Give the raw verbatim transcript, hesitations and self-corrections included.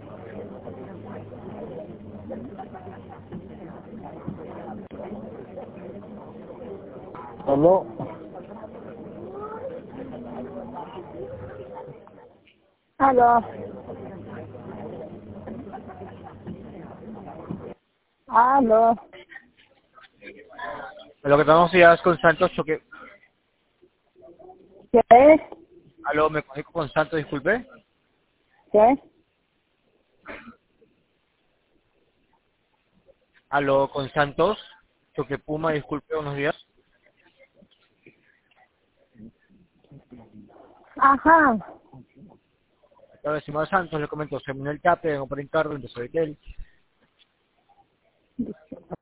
Aló. Aló. Aló. Lo que tenemos días con Santos Choque. ¿Qué? Aló, me comunico con Santos, disculpe. ¿Qué? Aló, con Santos Choque Puma, disculpe, buenos días. Ajá. Ahora, estimado Santos, le comento, se me unió el tape, vengo por encargo, entonces de él.